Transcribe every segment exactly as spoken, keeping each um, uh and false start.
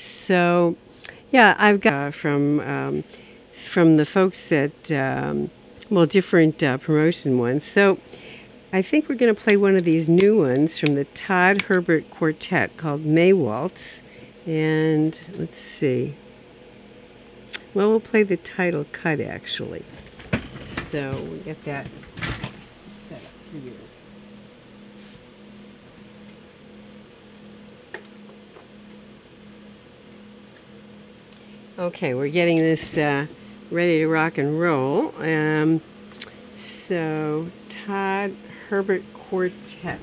So, yeah, I've got uh, from um, from the folks at um, well, different uh, promotion ones. So, I think we're going to play one of these new ones from the Todd Herbert Quartet called May Waltz. And let's see. Well, we'll play the title cut actually. So we get that set up for you. Okay, we're getting this uh, ready to rock and roll. Um, so, Todd Herbert Quartet.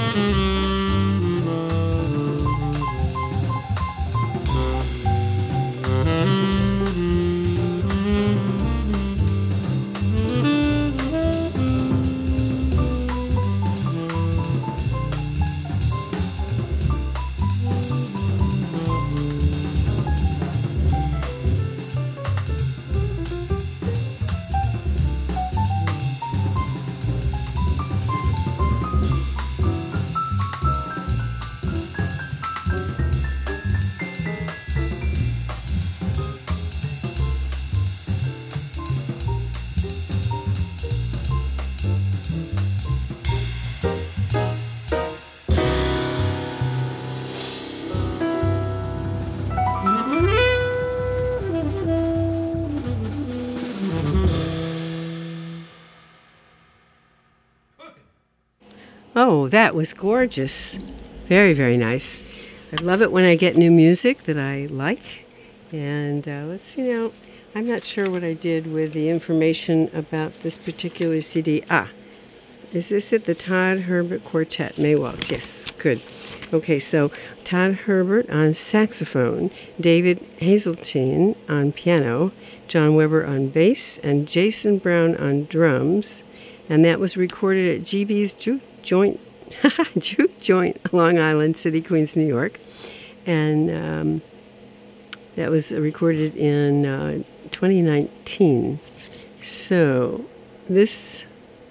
Oh, that was gorgeous. Very, very nice. I love it when I get new music that I like. And uh, let's see now. I'm not sure what I did with the information about this particular C D. Ah, is this it? The Todd Herbert Quartet, May Waltz. Yes, good. Okay, so Todd Herbert on saxophone, David Hazeltine on piano, John Weber on bass, and Jason Brown on drums. And that was recorded at G B's Juke Joint, Juke Joint, Long Island City, Queens, New York. And um, that was recorded in uh, twenty nineteen. So this,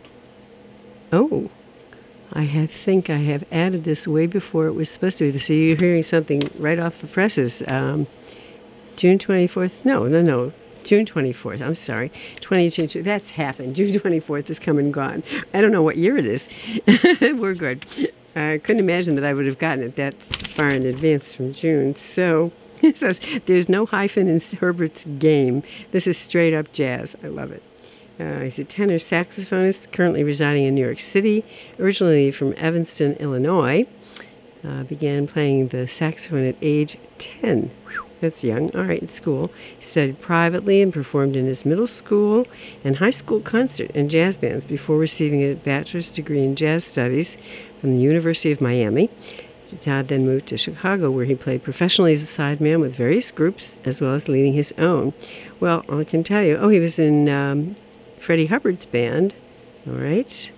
oh, I had, think I have added this way before it was supposed to be. So you're hearing something right off the presses. Um, June twenty-fourth? No, no, no. June twenty-fourth. I'm sorry. twenty twenty-two. That's happened. June twenty-fourth is come and gone. I don't know what year it is. We're good. I couldn't imagine that I would have gotten it that far in advance from June. So it says there's no hyphen in Herbert's game. This is straight up jazz. I love it. Uh, he's a tenor saxophonist currently residing in New York City, originally from Evanston, Illinois. Uh, began playing the saxophone at age ten. Whew, that's young. All right, in school. He studied privately and performed in his middle school and high school concert and jazz bands before receiving a bachelor's degree in jazz studies from the University of Miami. Todd then moved to Chicago, where he played professionally as a sideman with various groups, as well as leading his own. Well, I can tell you, oh, he was in um, Freddie Hubbard's band, all right,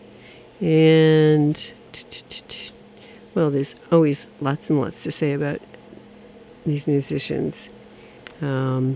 and, well, there's always lots and lots to say about these musicians. Um,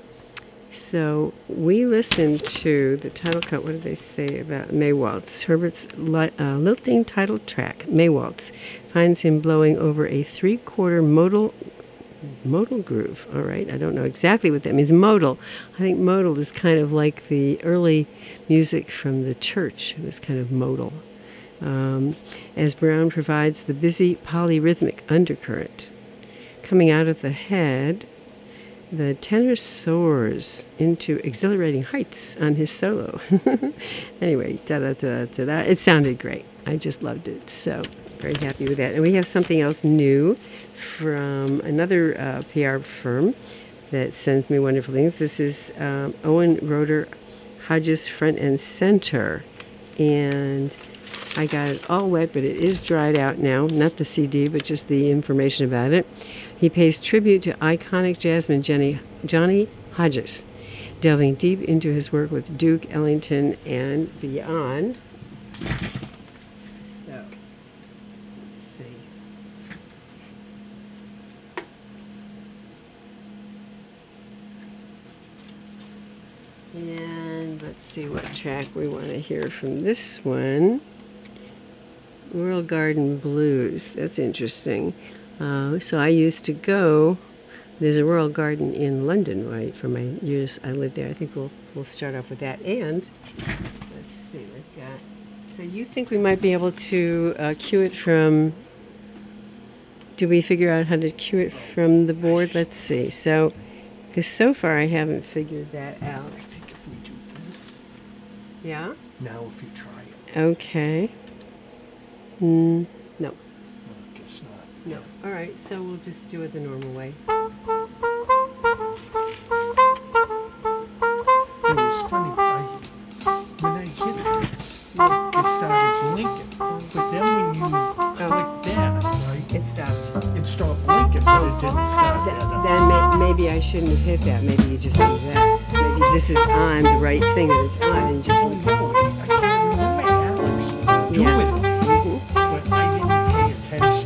so we listened to the title cut. What did they say about May Waltz? Herbert's li- uh, lilting title track, May Waltz, finds him blowing over a three-quarter modal modal groove. All right, I don't know exactly what that means. Modal. I think modal is kind of like the early music from the church. It was kind of modal. Um, as Brown provides the busy polyrhythmic undercurrent. Coming out of the head, the tenor soars into exhilarating heights on his solo. Anyway, da-da-da-da-da. It sounded great. I just loved it. So very happy with that. And we have something else new from another uh, P R firm that sends me wonderful things. This is um, Owen Roeder Hodges Front and Center. And I got it all wet, but it is dried out now. Not the C D, but just the information about it. He pays tribute to iconic jazzman Jenny, Johnny Hodges, delving deep into his work with Duke Ellington and beyond. So, let's see. And let's see what track we want to hear from this one. Royal Garden Blues. That's interesting. Uh, so I used to go. There's a Royal Garden in London, right? For my years I lived there. I think we'll we'll start off with that. And let's see, we've got. So you think we might be able to uh, cue it from? Do we figure out how to cue it from the board? Let's see. So, because so far I haven't figured that out. I think if we do this. Yeah. Now, if you try it. Okay. Mm, no. Well, I guess not. No. All right, so we'll just do it the normal way. It was funny. I, when I hit this, it started blinking. But then when you Oh, Th- then may- maybe I shouldn't have hit that. Maybe you just do that. Maybe this is on the right thing that it's on, and just Oh, no, I see, I remember Alex doing Yeah. it, but I didn't pay attention.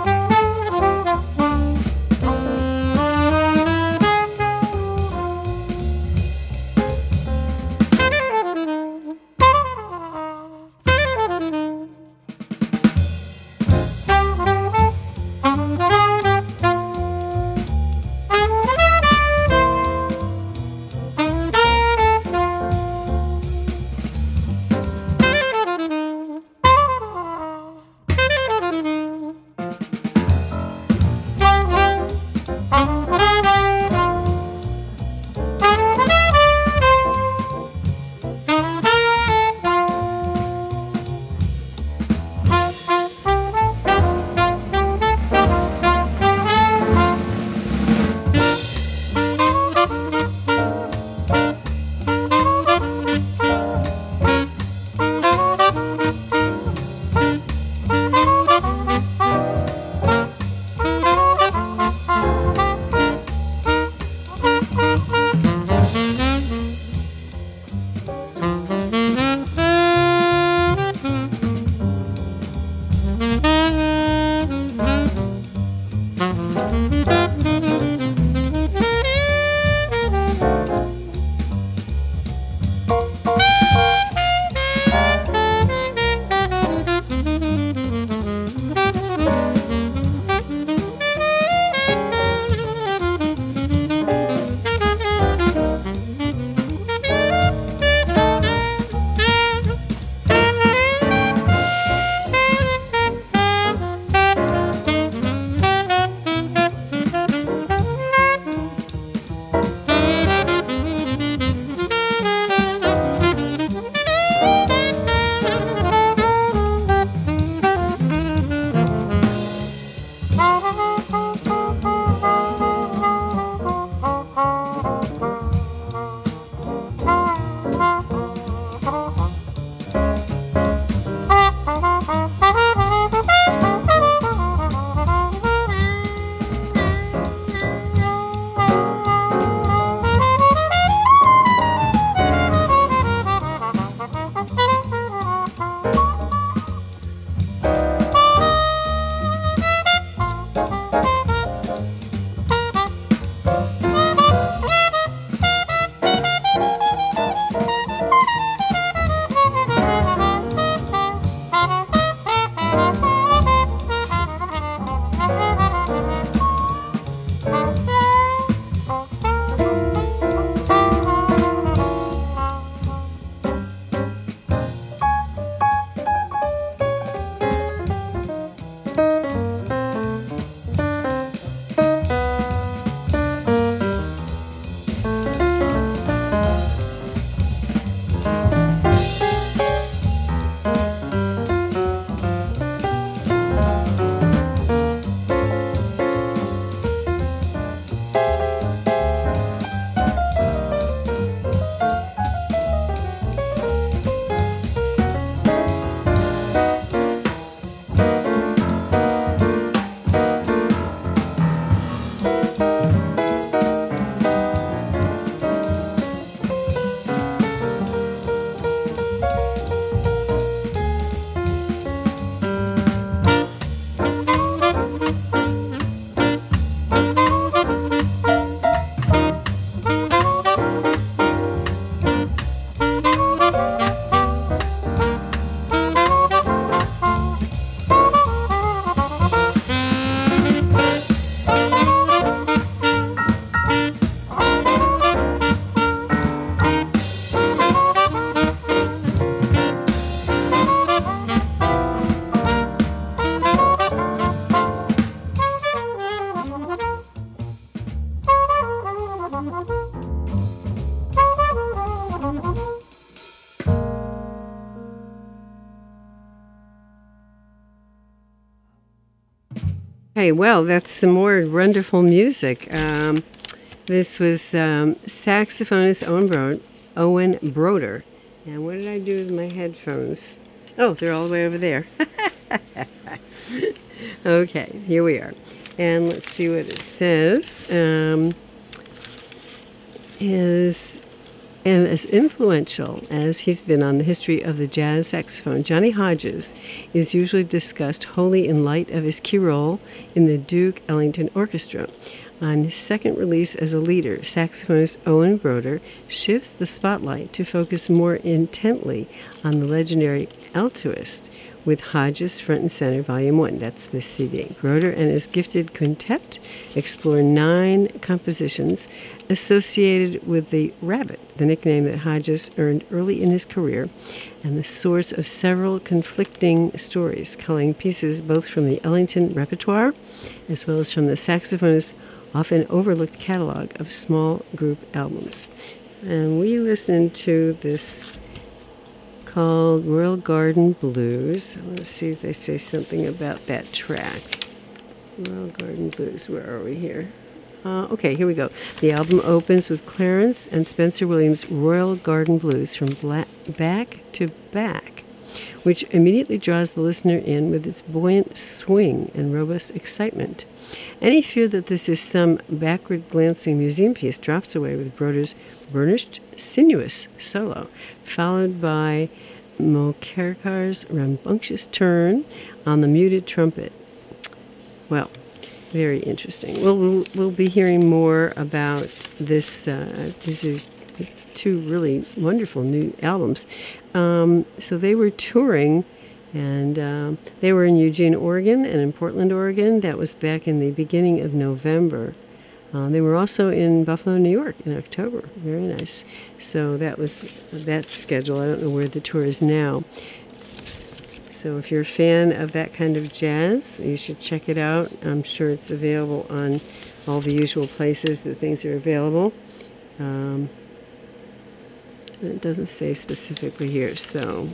Hey, well, that's some more wonderful music. Um, this was um, saxophonist Owen, Bro- Owen Broder. And what did I do with my headphones? Oh, they're all the way over there. Okay, here we are. And let's see what it says. Um, is and as influential as he's been on the history of the jazz saxophone, Johnny Hodges is usually discussed wholly in light of his key role in the Duke Ellington Orchestra. On his second release as a leader, saxophonist Owen Broder shifts the spotlight to focus more intently on the legendary altoist, with Hodges front and center, Volume one. That's this C D. Broder and his gifted quintet explore nine compositions associated with the Rabbit, the nickname that Hodges earned early in his career, and the source of several conflicting stories, culling pieces both from the Ellington repertoire as well as from the saxophonist's often overlooked catalog of small group albums. And we listened to this called Royal Garden Blues. I want to see if they say something about that track. Royal Garden Blues, where are we here? Uh, okay, here we go. The album opens with Clarence and Spencer Williams' Royal Garden Blues from Black, Back to Back, which immediately draws the listener in with its buoyant swing and robust excitement. Any fear that this is some backward-glancing museum piece drops away with Broder's burnished, sinuous solo, followed by Mokerkar's rambunctious turn on the muted trumpet. Well, very interesting. Well, we'll, we'll be hearing more about this. Uh, these are two really wonderful new albums. Um, so they were touring, and um, they were in Eugene, Oregon, and in Portland, Oregon. That was back in the beginning of November. Uh, they were also in Buffalo, New York in October. Very nice. So that was that schedule. I don't know where the tour is now. So if you're a fan of that kind of jazz, you should check it out. I'm sure it's available on all the usual places that things are available. Um, it doesn't say specifically here, so...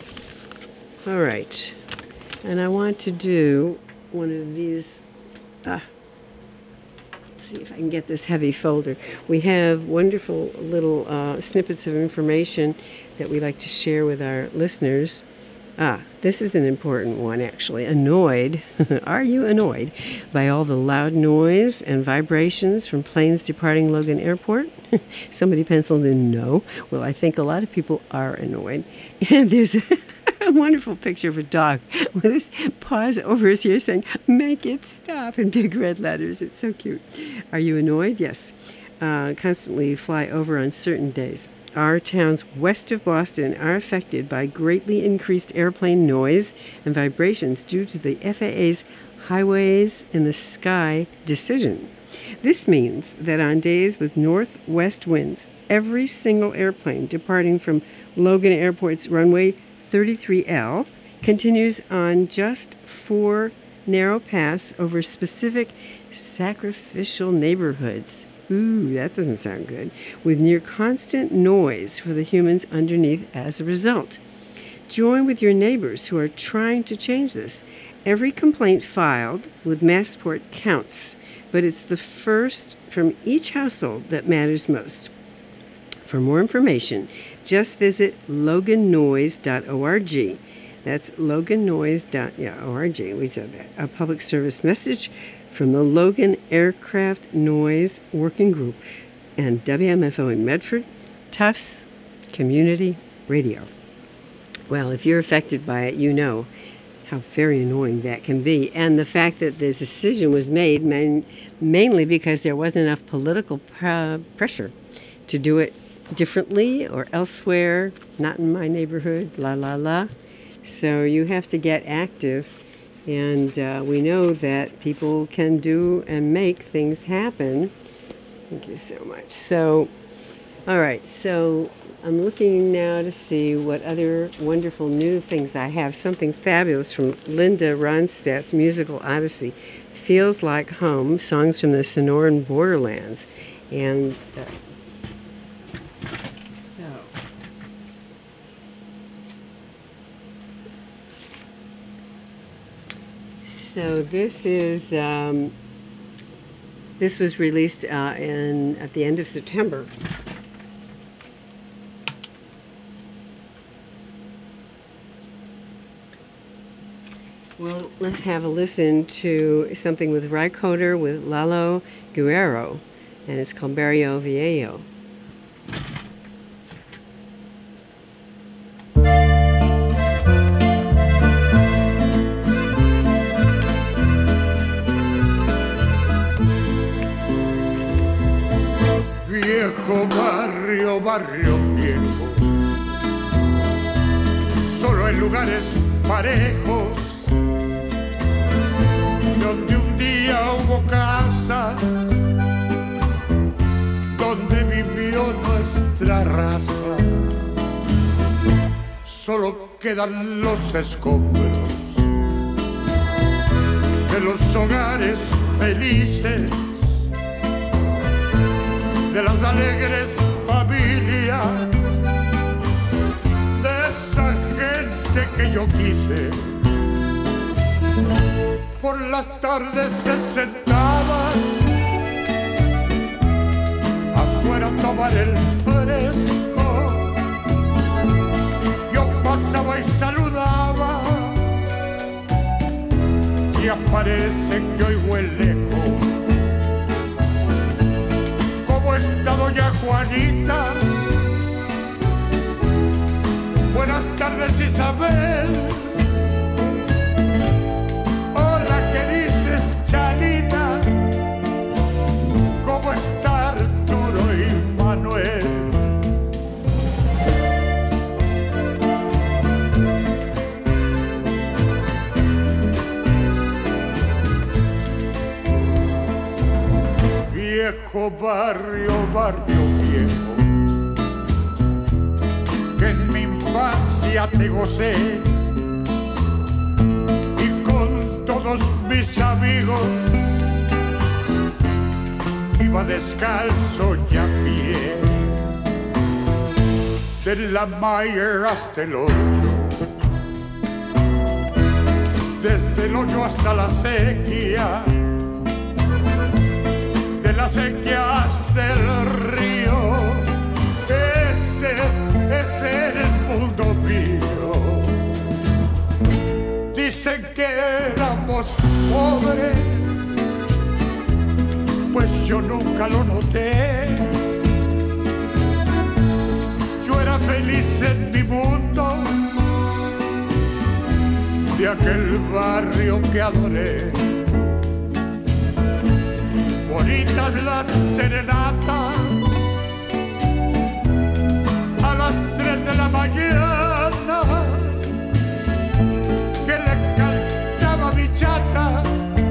All right. And I want to do one of these... Ah, see if I can get this heavy folder. We have wonderful little uh, snippets of information that we like to share with our listeners. Ah, this is an important one, actually. Annoyed. Are you annoyed by all the loud noise and vibrations from planes departing Logan Airport? Somebody penciled in no. Well, I think a lot of people are annoyed. And there's a wonderful picture of a dog with his paws over his ear saying, "Make it stop," in big red letters. It's so cute. Are you annoyed? Yes. Uh, constantly fly over on certain days. Our towns west of Boston are affected by greatly increased airplane noise and vibrations due to the F A A's Highways in the Sky decision. This means that on days with northwest winds, every single airplane departing from Logan Airport's runway thirty-three L continues on just four narrow paths over specific sacrificial neighborhoods. Ooh, that doesn't sound good. With near constant noise for the humans underneath as a result. Join with your neighbors who are trying to change this. Every complaint filed with Massport counts, but it's the first from each household that matters most. For more information, just visit logan noise dot org. That's logan noise dot org. We said that. A public service message from the Logan Aircraft Noise Working Group and W M F O in Medford, Tufts Community Radio. Well, if you're affected by it, you know how very annoying that can be. And the fact that this decision was made main, mainly because there wasn't enough political pr- pressure to do it differently or elsewhere, not in my neighborhood, la la la. So you have to get active. And uh, we know that people can do and make things happen. Thank you so much. So, all right. So I'm looking now to see what other wonderful new things I have. Something fabulous from Linda Ronstadt's musical odyssey, Feels Like Home, songs from the Sonoran Borderlands. And uh, so... So this is um, this was released uh, in at the end of September. Well, let's have a listen to something with Ry Cooder with Lalo Guerrero, and it's called Barrio Viejo. Viejo barrio, barrio viejo, solo en lugares parejos, donde un día hubo casa, donde vivió nuestra raza. Solo quedan los escombros de los hogares felices, de las alegres familias, de esa gente que yo quise. Por las tardes se sentaban afuera a tomar el fresco. Yo pasaba y saludaba, y aparece que oigo el eco. ¿Cómo está doña Juanita? Buenas tardes, Isabel. Hola, ¿qué dices, Chanita? ¿Cómo está Arturo y Manuel? Viejo barrio, barrio viejo, que en mi infancia te gocé, y con todos mis amigos iba descalzo y a pie, de la Mayer hasta el hoyo, desde el hoyo hasta la sequía, de la sequía hasta el río. Ese, ese era el mundo mío. Dicen que éramos pobres, pues yo nunca lo noté. Yo era feliz en mi mundo, de aquel barrio que adoré. Bonitas las serenatas a las tres de la mañana, que le cantaba mi chata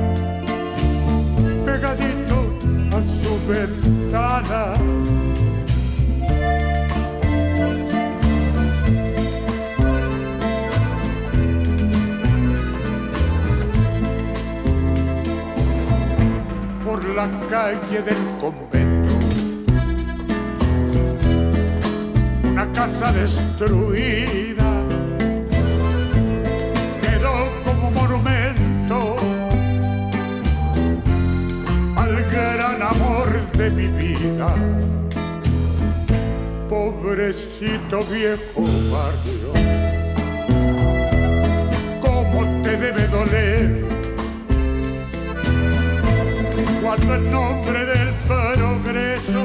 pegadito a su ventana. Por la calle del convento, una casa destruida quedó como monumento al gran amor de mi vida. Pobrecito viejo barrio, cómo te debe doler cuando en nombre del progreso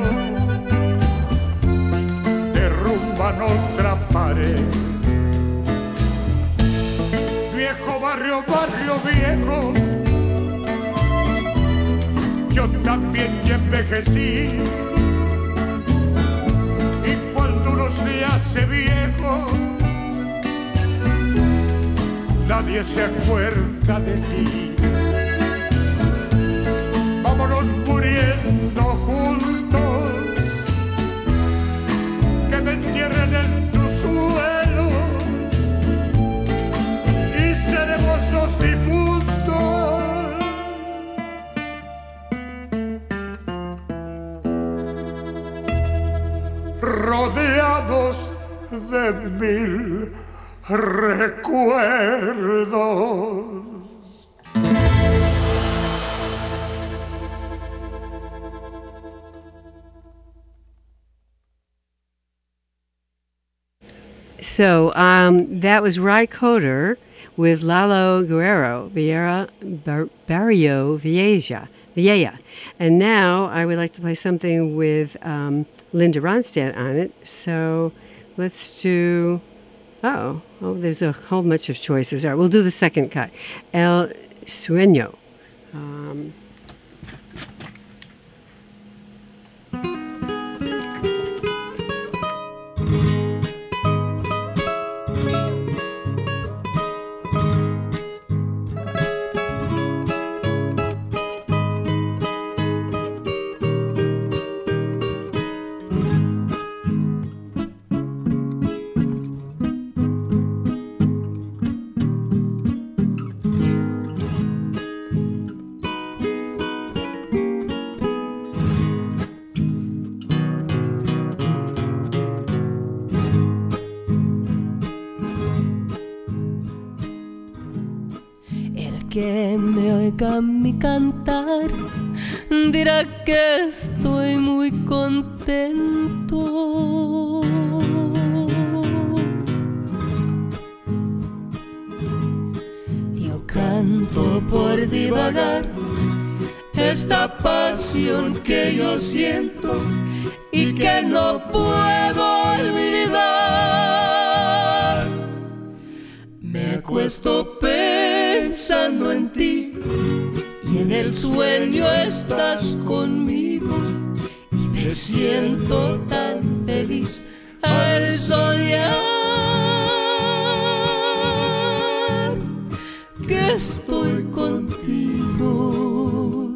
derrumban otra pared. Viejo barrio, barrio viejo, yo también ya envejecí, y cuando uno se hace viejo, nadie se acuerda de ti. Vámonos muriendo juntos, que me entierren en tu suelo, y seremos dos difuntos. Rodeados de mil recuerdos. So um, that was Ry Cooder with Lalo Guerrero, Vieira, Bar- Barrio Vieja. Vieja. And now I would like to play something with um, Linda Ronstadt on it. So let's do, oh, oh, there's a whole bunch of choices. All right, we'll do the second cut. El Sueño. Um, que me oiga mi cantar dirá que estoy muy contento. Yo canto por divagar esta pasión que yo siento y que no puedo olvidar. Me acuesto pensando en ti y en el sueño estás conmigo y me siento tan feliz al soñar que estoy contigo.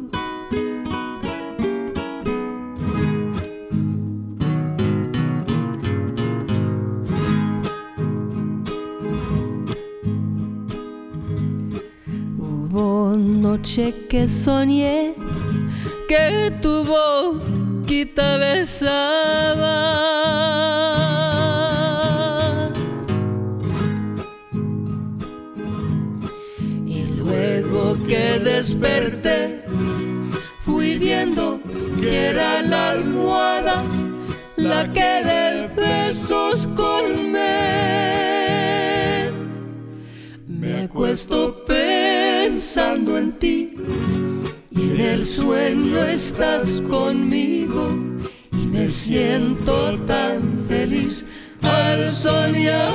Noche que soñé que tu boquita besaba y luego que desperté fui viendo que era la almohada la que de besos colmé. Me acuesto pensando en ti y en el sueño estás conmigo y me siento tan feliz al soñar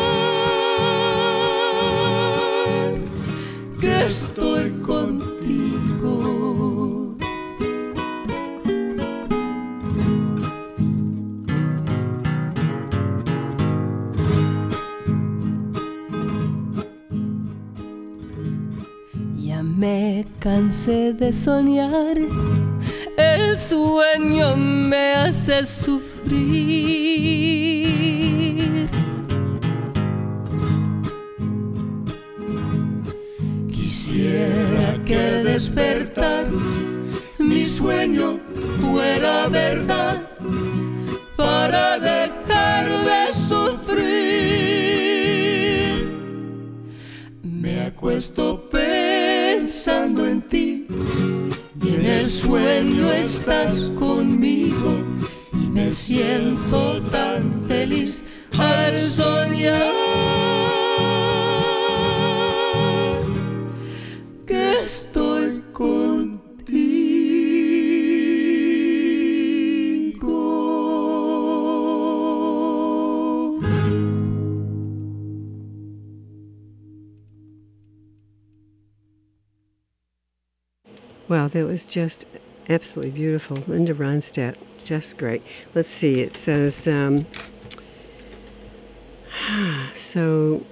que estoy contigo. Me cansé de soñar, el sueño me hace sufrir. Quisiera que al despertar mi sueño fuera verdad para dejar de sufrir. Me acuesto pensando en ti y en el sueño estás conmigo y me siento tan feliz al soñar que estoy contigo. Wow, that was just absolutely beautiful. Linda Ronstadt, just great. Let's see, it says, um, so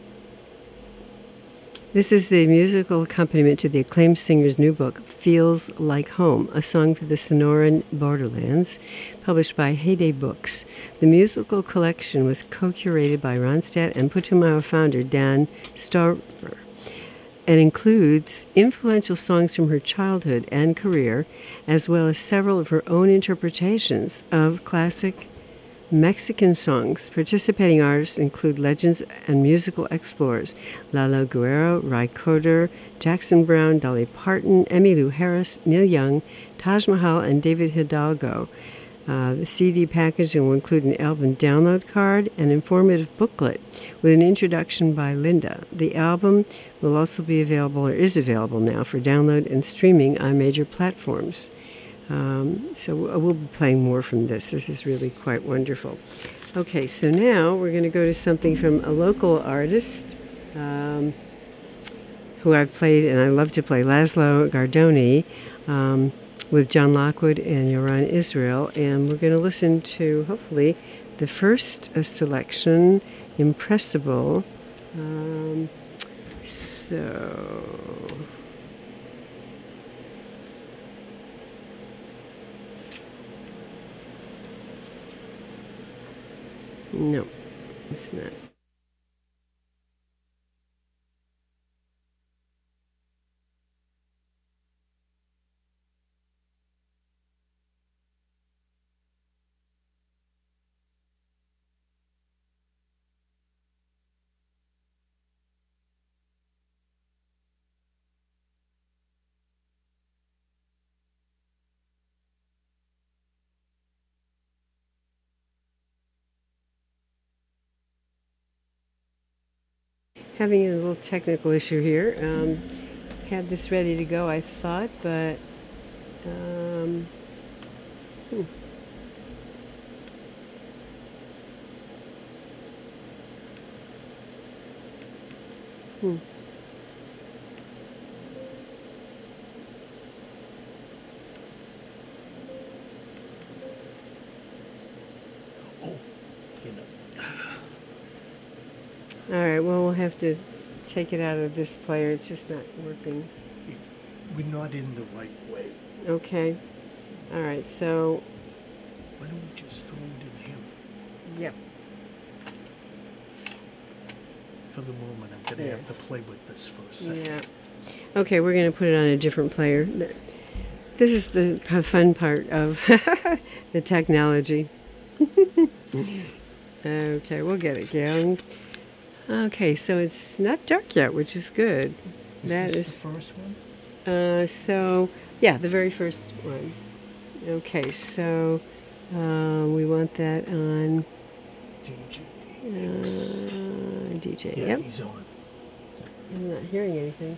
this is the musical accompaniment to the acclaimed singer's new book, Feels Like Home, a song for the Sonoran Borderlands, published by Heyday Books. The musical collection was co-curated by Ronstadt and Putumayo founder Dan Starver, and includes influential songs from her childhood and career, as well as several of her own interpretations of classic Mexican songs. Participating artists include legends and musical explorers Lalo Guerrero, Ry Cooder, Jackson Browne, Dolly Parton, Emmylou Harris, Neil Young, Taj Mahal, and David Hidalgo. Uh, the C D packaging will include an album download card and informative booklet with an introduction by Linda. The album will also be available, or is available now, for download and streaming on major platforms. Um, so we'll be playing more from this. This is really quite wonderful. Okay, so now we're going to go to something from a local artist um, who I've played and I love to play, Laszlo Gardoni, um, with John Lockwood and Yoran Israel. And we're going to listen to, hopefully, the first uh, selection, Impressible. Um, so... No, it's not. Having a little technical issue here. Um, had this ready to go, I thought, but um, hmm. Hmm. Oh, you know. All right, well, we'll have to take it out of this player. It's just not working. We're not in the right way. Okay. All right, so... Why don't we just throw it in him? Yep. For the moment, I'm going to Yeah. have to play with this for a second. Yeah. Okay, we're going to put it on a different player. This is the p- fun part of the technology. Okay, we'll get it going. Okay, so it's not dark yet, which is good. Is That this is the first one? Uh, so, yeah, the very first one. Okay, so uh, we want that on D J. uh, D J. Yeah, Yep. he's on. I'm not hearing anything.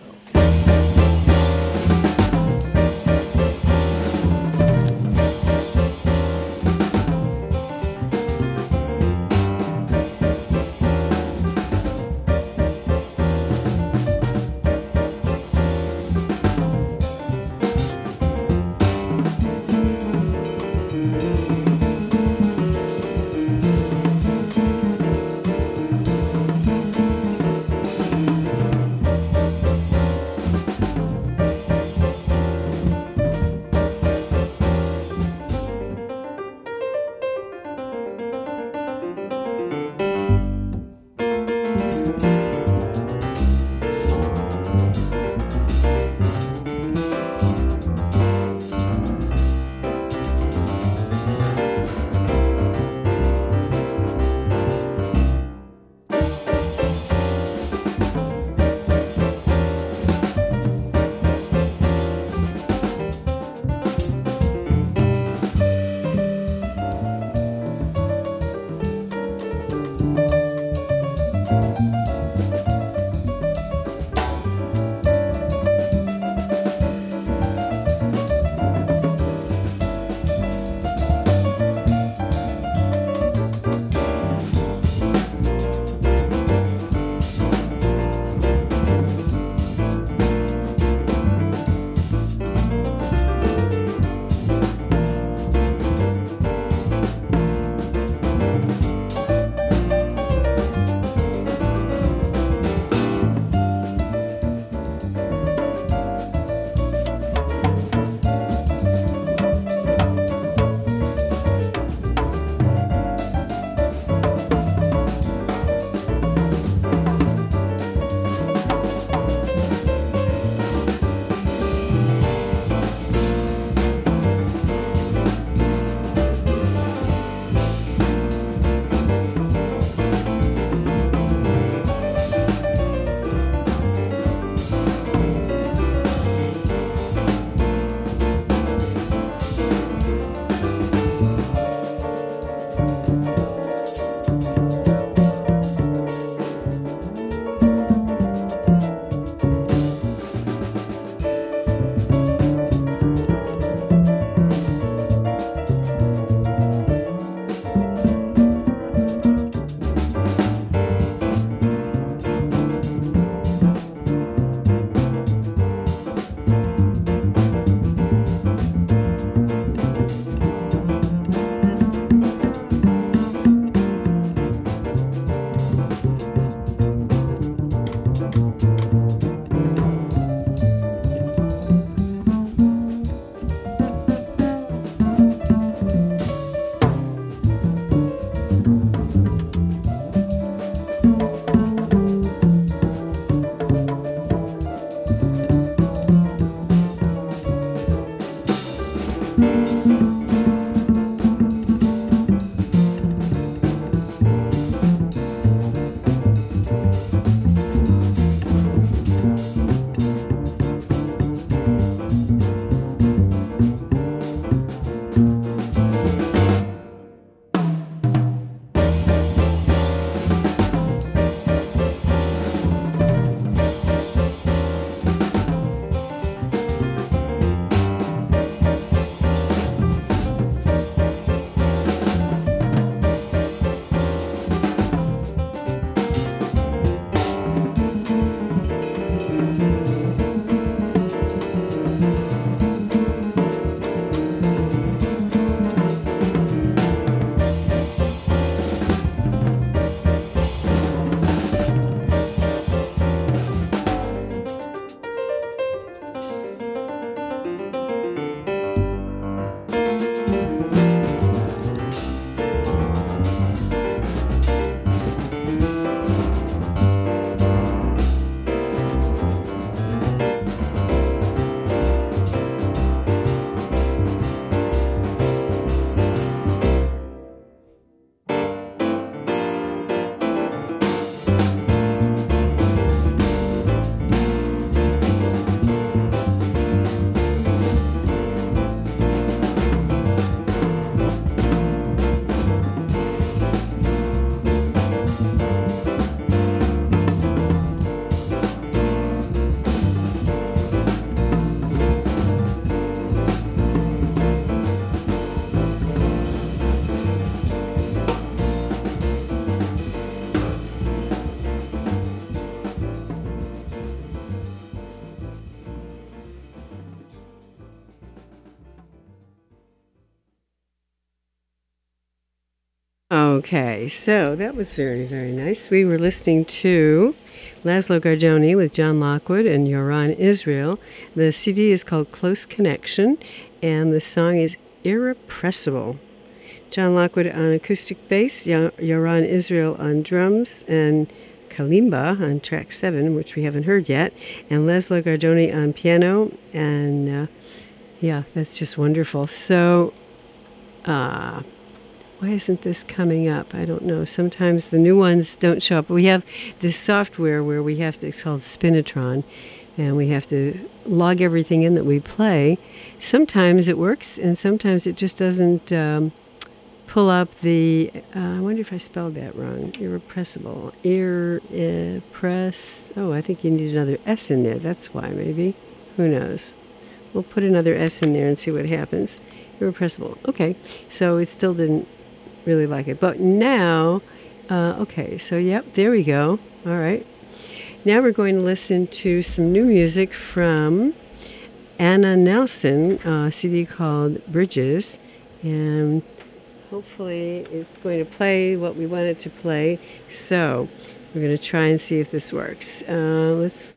Okay, so that was very, very nice. We were listening to Laszlo Gardoni with John Lockwood and Yoran Israel. The C D is called Close Connection, and the song is Irrepressible. John Lockwood on acoustic bass, Yoran Israel on drums, and kalimba on track seven, which we haven't heard yet, and Laszlo Gardoni on piano, and uh, yeah, that's just wonderful. So, uh, why isn't this coming up? I don't know. Sometimes the new ones don't show up. We have this software where we have to, it's called Spinitron, and we have to log everything in that we play. Sometimes it works, and sometimes it just doesn't um, pull up the, uh, I wonder if I spelled that wrong, irrepressible, irrepress, oh, I think you need another S in there, that's why maybe, who knows. We'll put another S in there and see what happens. Irrepressible, okay, so it still didn't really like it, but now, uh, okay, so yep, there we go, all right. Now we're going to listen to some new music from Anna Nelson, a C D called Bridges, and hopefully it's going to play what we want it to play. So we're going to try and see if this works. Uh, let's.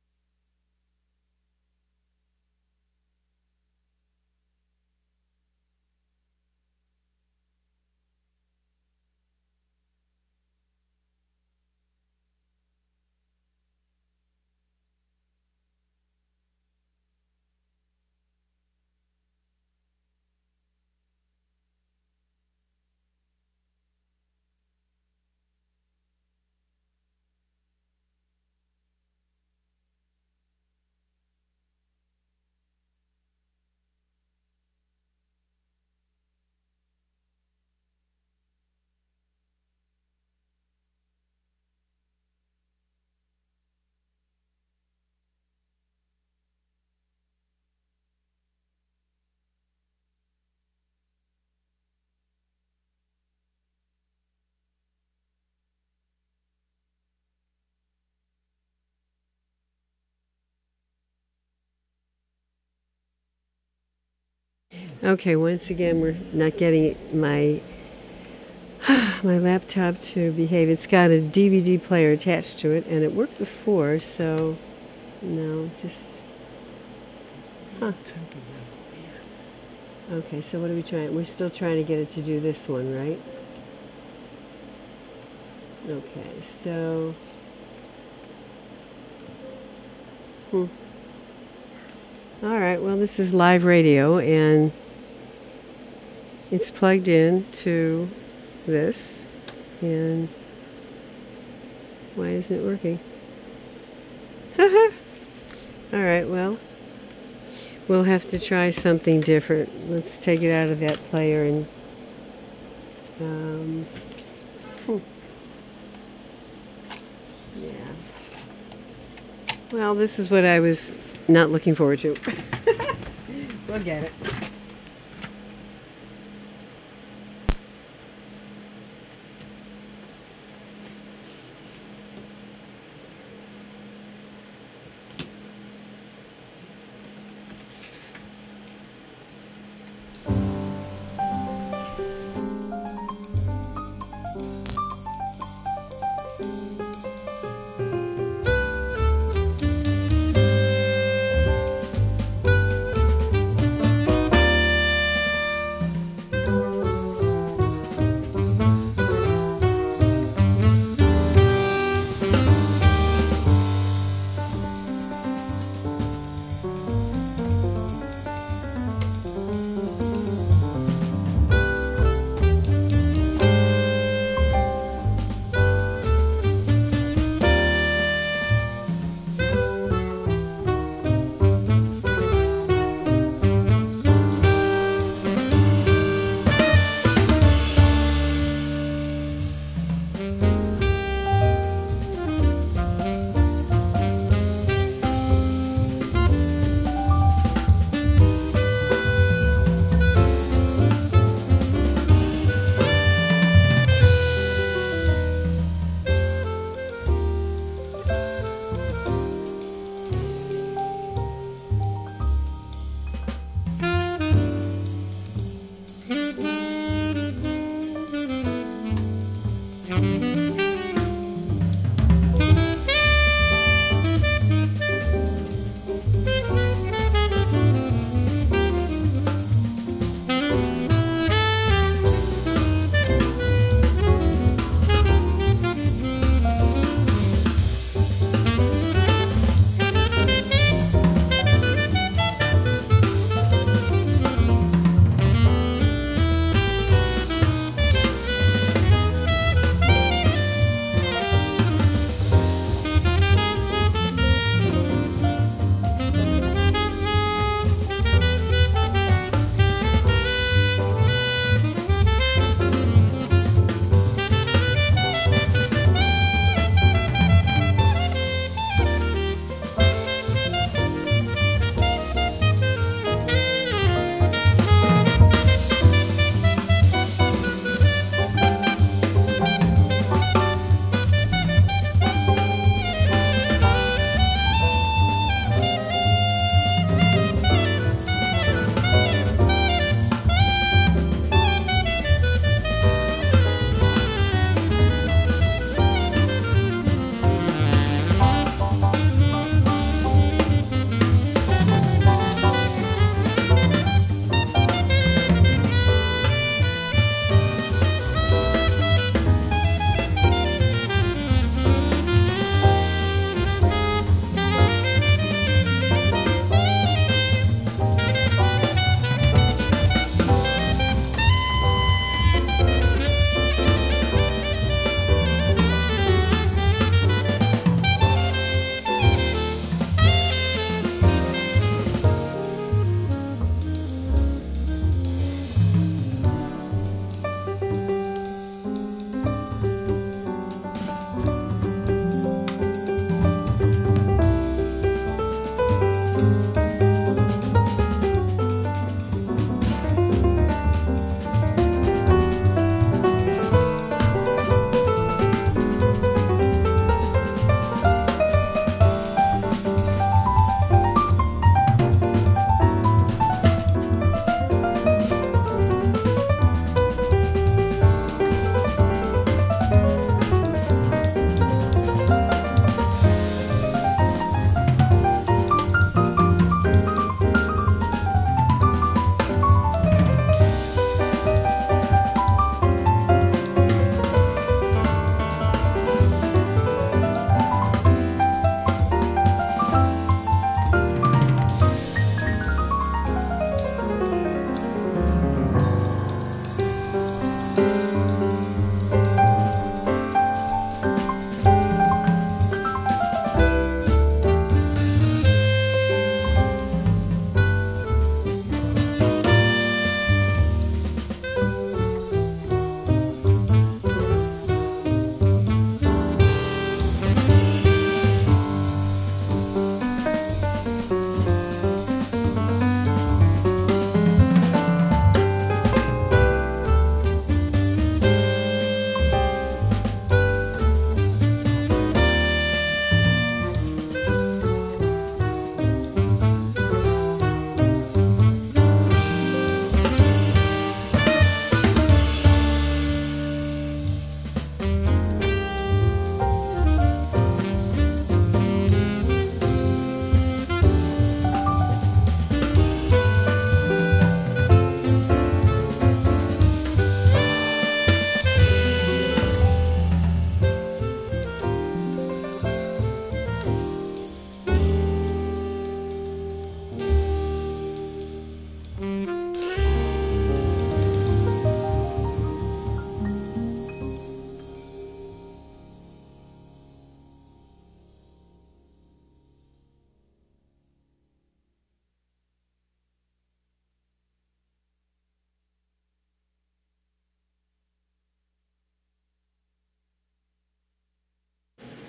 Okay, once again, we're not getting my my laptop to behave. It's got a D V D player attached to it, and it worked before, so no, just huh. Okay, so what are we trying? We're still trying to get it to do this one, right? Okay, so hmm. All right, well, this is live radio, and it's plugged in to this, and why isn't it working? All right, well, we'll have to try something different. Let's take it out of that player and um, hmm. yeah. Well, this is what I was not looking forward to. We'll get it.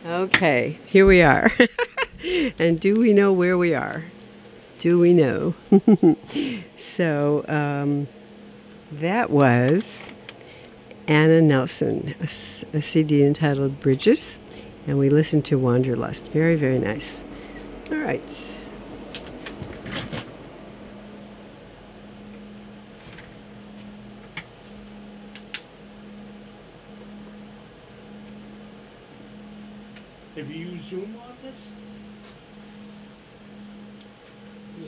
Okay, here we are. And do we know where we are? Do we know? So um, that was Anna Nelson, a, s- a C D entitled Bridges, and we listened to Wanderlust. Very, very nice. All right. Have you used Zoom on this? Yeah.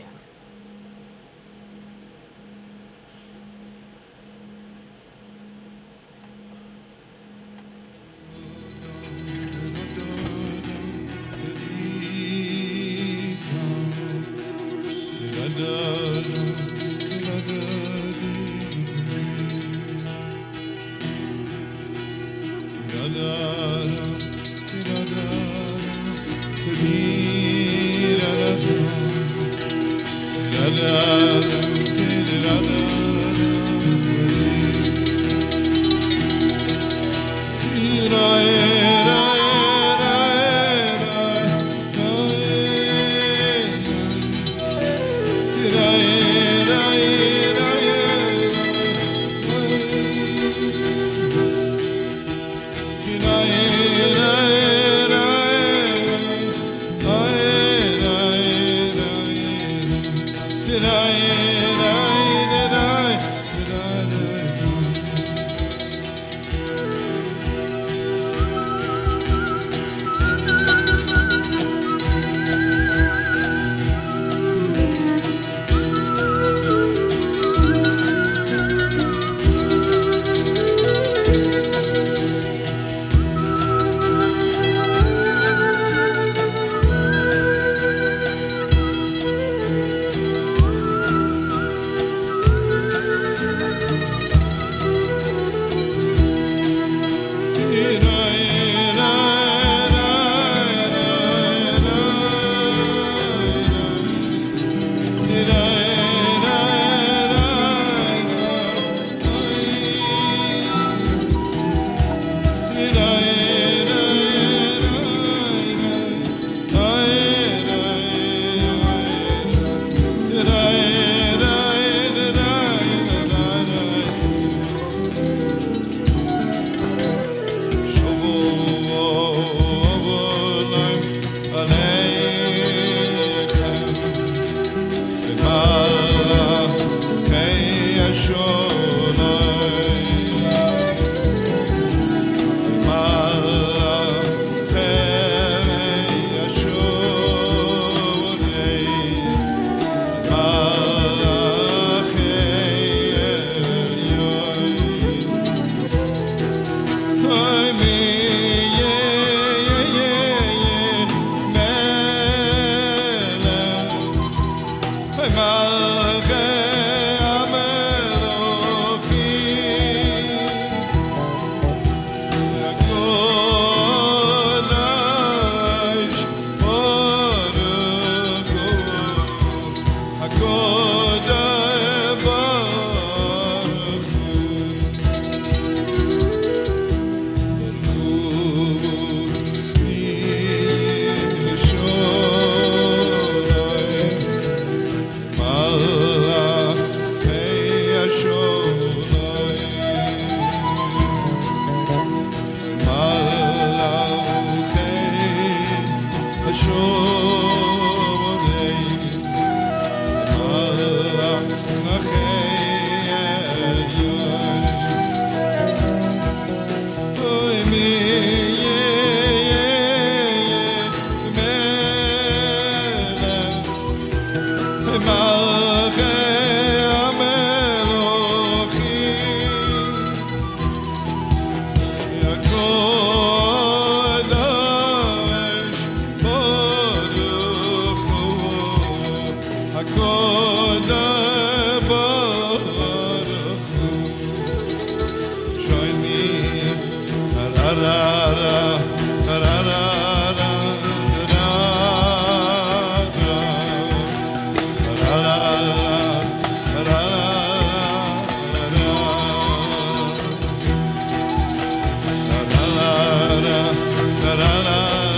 la la la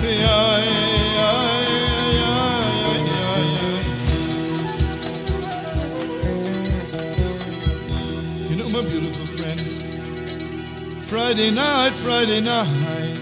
You know, my beautiful friends, Friday night, Friday night,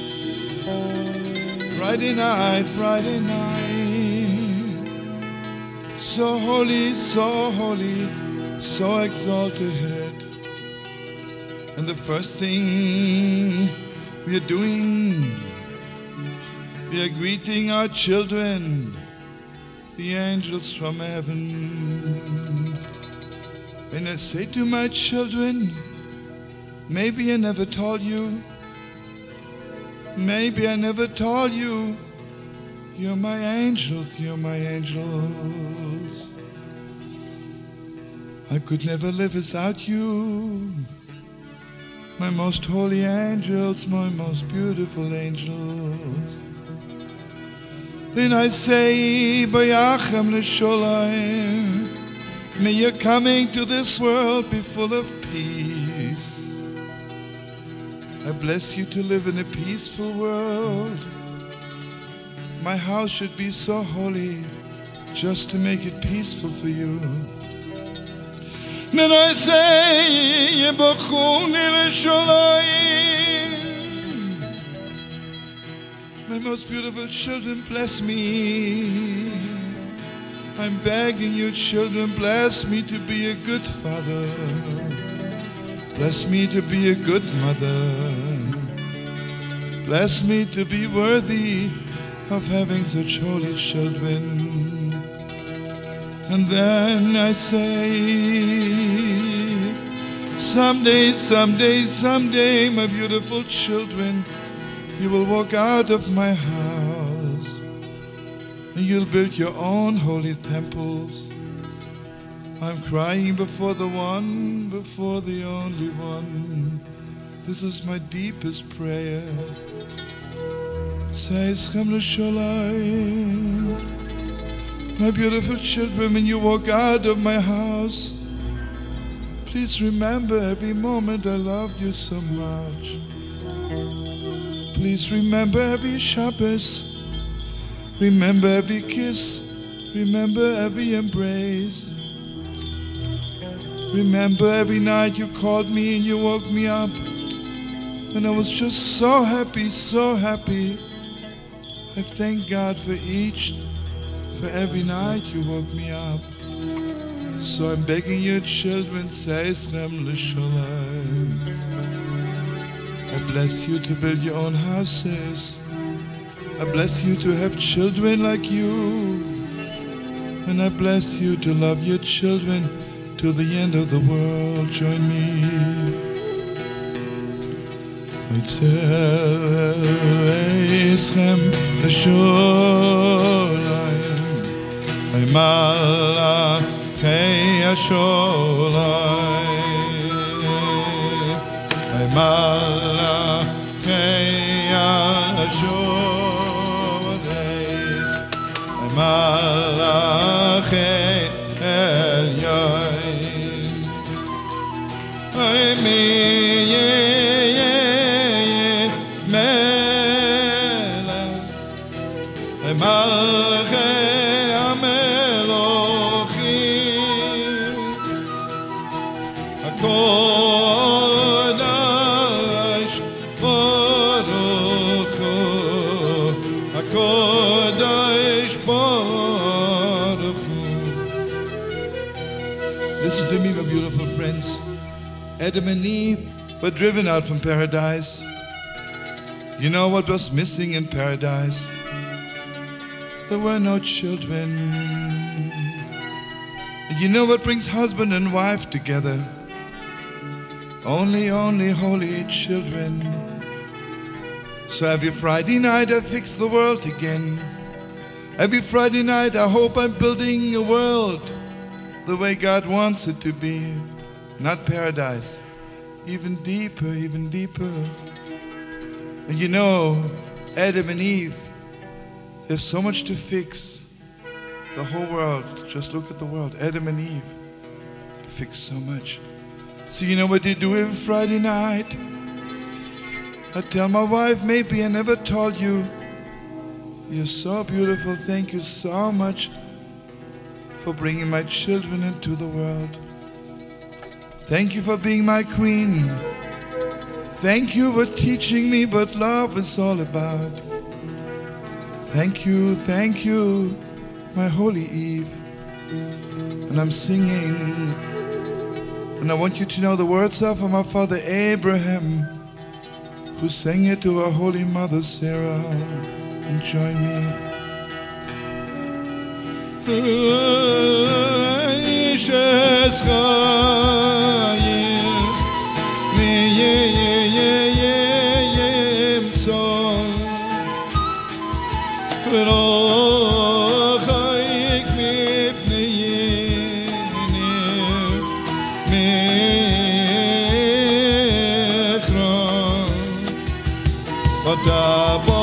Friday night, Friday night, so holy, so holy, so exalted. And the first thing we are doing, we are greeting our children, the angels from heaven. And I say to my children, maybe I never told you, maybe I never told you, you're my angels, you're my angels. I could never live without you, my most holy angels, my most beautiful angels. Then I say, Bayachem L'Sholayim, may your coming to this world be full of peace. I bless you to live in a peaceful world. My house should be so holy just to make it peaceful for you. Then I say, Yebachuni L'Sholayim, my most beautiful children, bless me. I'm begging you, children, bless me to be a good father. Bless me to be a good mother. Bless me to be worthy of having such holy children. And then I say, someday, someday, someday, my beautiful children, you will walk out of my house and you'll build your own holy temples. I'm crying before the one, before the only one. This is my deepest prayer. Se'eschem l'sholayim. My beautiful children, when you walk out of my house, please remember every moment I loved you so much. Please remember every Shabbos. Remember every kiss. Remember every embrace. Remember every night you called me and you woke me up. And I was just so happy, so happy. I thank God for each, for every night you woke me up. So I'm begging you, children, Se'eschem L'Sholayim. I bless you to build your own houses. I bless you to have children like you. And I bless you to love your children to the end of the world. Join me. Se'eschem L'Sholayim, ay malachei Hasholayim, ay malachei Hasholayim, ay malachei Elyoim, ay mi Malchei HaMelochim, HaKodesh Baruch Hu, HaKodesh Baruch Hu. Listen to me, my beautiful friends. Adam and Eve were driven out from paradise. You know what was missing in paradise? There were no children. And you know what brings husband and wife together? Only, only holy children. So every Friday night I fix the world again. Every Friday night I hope I'm building a world the way God wants it to be. Not paradise. Even deeper, even deeper. And you know, Adam and Eve, there's so much to fix. The whole world. Just look at the world. Adam and Eve fix so much. So you know what they do every Friday night? I tell my wife, maybe I never told you, You're so beautiful. Thank you so much for bringing my children into the world. Thank you for being my queen. Thank you for teaching me what love is all about. Thank you, thank you, my holy Eve. And I'm singing, and I want you to know the words are from our father Abraham, who sang it to our holy mother Sarah. And join me. Da